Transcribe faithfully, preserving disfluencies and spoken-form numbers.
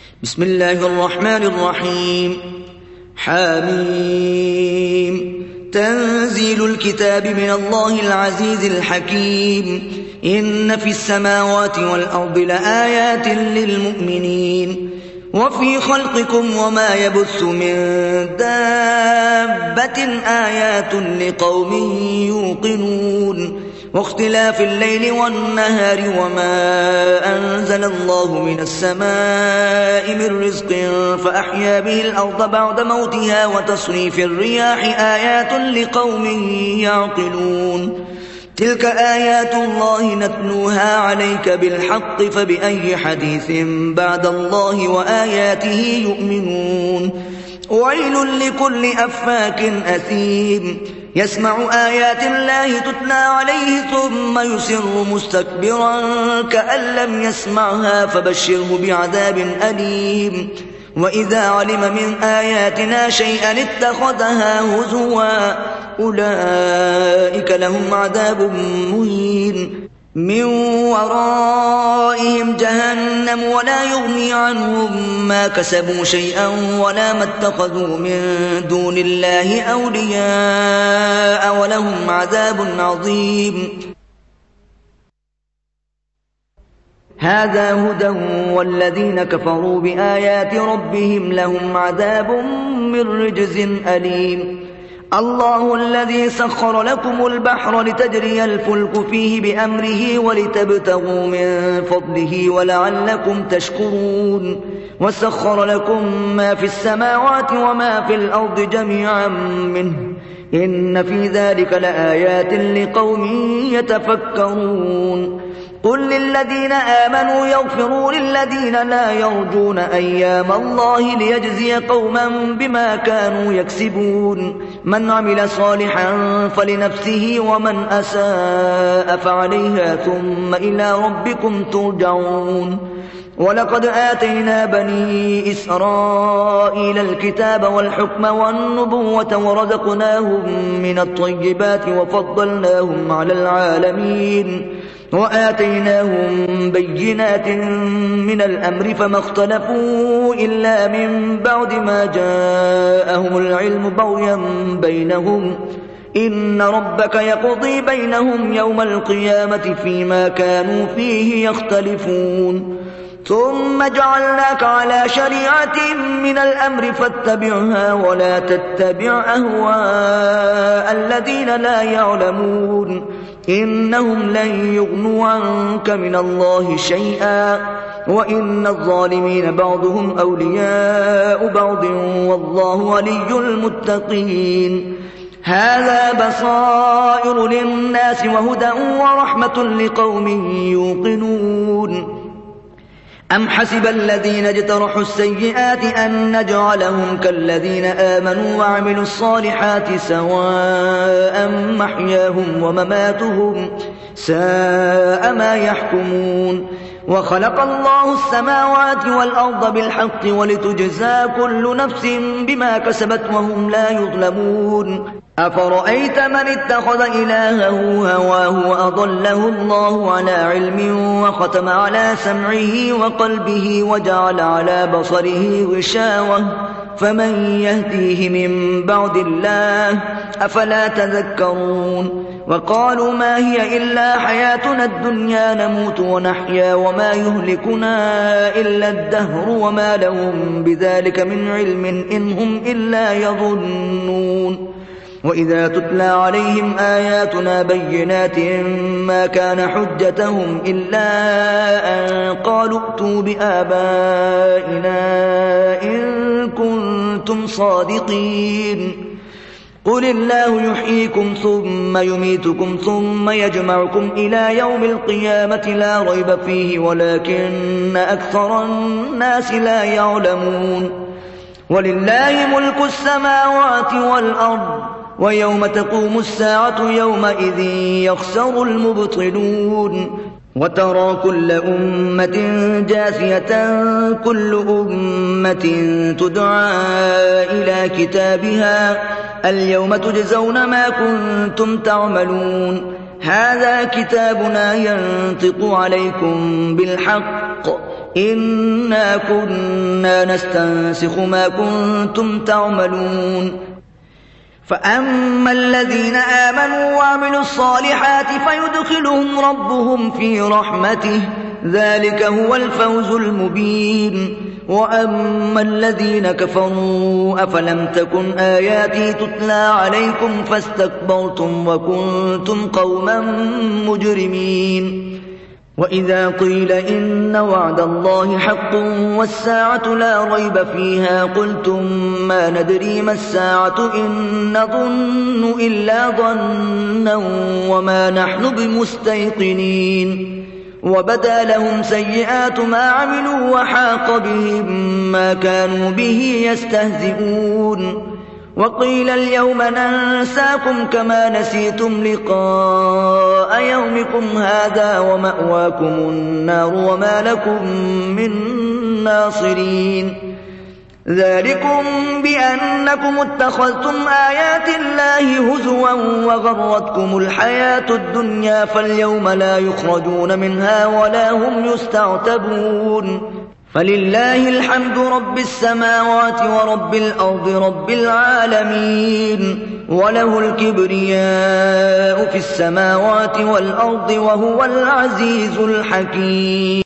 بسم الله الرحمن الرحيم. حاميم. تنزيل الكتاب من الله العزيز الحكيم. إن في السماوات والأرض لآيات للمؤمنين وفي خلقكم وما يبث من دابة آيات لقوم يوقنون واختلاف الليل والنهار وما أنزل الله من السماء من رزق فأحيا به الأرض بعد موتها وتصريف الرياح آيات لقوم يعقلون. تلك آيات الله نتلوها عليك بالحق فبأي حديث بعد الله وآياته يؤمنون. ويل لكل أفاك أثيم يسمع آيات الله تتلى عليه ثم يصر مستكبرا كأن لم يسمعها فبشره بعذاب أليم. وإذا علم من آياتنا شيئا اتخذها هزوا أولئك لهم عذاب مهين من ورائهم جهنم ولا يغني عنهم ما كسبوا شيئا ولا ما اتخذوا من دون الله أولياء ولهم عذاب عظيم. هذا هدى والذين كفروا بآيات ربهم لهم عذاب من رجز أليم. الله الذي سخر لكم البحر لتجري الفلك فيه بأمره ولتبتغوا من فضله ولعلكم تشكرون. وسخر لكم ما في السماوات وما في الأرض جميعا منه إن في ذلك لآيات لقوم يتفكرون. قل للذين آمنوا يغفروا للذين لا يرجون أيام الله ليجزي قوما بما كانوا يكسبون. من عمل صالحا فلنفسه ومن أساء فعليها ثم إلى ربكم ترجعون. ولقد آتينا بني إسرائيل الكتاب والحكم والنبوة ورزقناهم من الطيبات وفضلناهم على العالمين وآتيناهم بينات من الأمر فما اختلفوا إلا من بعد ما جاءهم العلم بغيا بينهم إن ربك يقضي بينهم يوم القيامة فيما كانوا فيه يختلفون. ثم جعلناك على شريعة من الأمر فاتبعها ولا تتبع أهواء الذين لا يعلمون إنهم لن يغنوا عنك من الله شيئا وإن الظالمين بعضهم أولياء بعض والله ولي المتقين. هذا بصائر للناس وهدى ورحمة لقوم يوقنون. أم حسب الذين اجترحوا السيئات أن نجعلهم كالذين آمنوا وعملوا الصالحات سواء محياهم ومماتهم ساء ما يحكمون. وخلق الله السماوات والأرض بالحق ولتجزى كل نفس بما كسبت وهم لا يظلمون. أفرأيت من اتخذ إلهه هواه وأضله الله على علم وختم على سمعه وقلبه وجعل على بصره غشاوة فمن يهديه من بعد الله أفلا تذكرون. وقالوا ما هي إلا حياتنا الدنيا نموت ونحيا وما يهلكنا إلا الدهر وما لهم بذلك من علم إن هم إلا يظنون. وإذا تتلى عليهم آياتنا بينات ما كان حجتهم إلا أن قالوا ائتوا بآبائنا إن كنتم صادقين. قل الله يحييكم ثم يميتكم ثم يجمعكم إلى يوم القيامة لا ريب فيه ولكن أكثر الناس لا يعلمون. ولله ملك السماوات والأرض ويوم تقوم الساعة يومئذ يخسر المبطلون. وترى كل أمة جاثية كل أمة تدعى إلى كتابها اليوم تجزون ما كنتم تعملون. هذا كتابنا ينطق عليكم بالحق إنا كنا نستنسخ ما كنتم تعملون فأما الذين آمنوا وعملوا الصالحات فيدخلهم ربهم في رحمته ذلك هو الفوز المبين وأما الذين كفروا أفلم تكن آياتي تتلى عليكم فاستكبرتم وكنتم قوما مجرمين وإذا قيل إن وعد الله حق والساعة لا ريب فيها قلتم ما ندري ما الساعة إن نظن إلا ظنا وما نحن بمستيقنين وبدا لهم سيئات ما عملوا وحاق بهم ما كانوا به يستهزئون وقيل اليوم ننساكم كما نسيتم لقاء يومكم هذا ومأواكم النار وما لكم من ناصرين ذلكم بأنكم اتخذتم آيات الله هزوا وغرتكم الحياة الدنيا فاليوم لا يخرجون منها ولا هم يستعتبون فلله الحمد رب السماوات ورب الأرض رب العالمين وله الكبرياء في السماوات والأرض وهو العزيز الحكيم.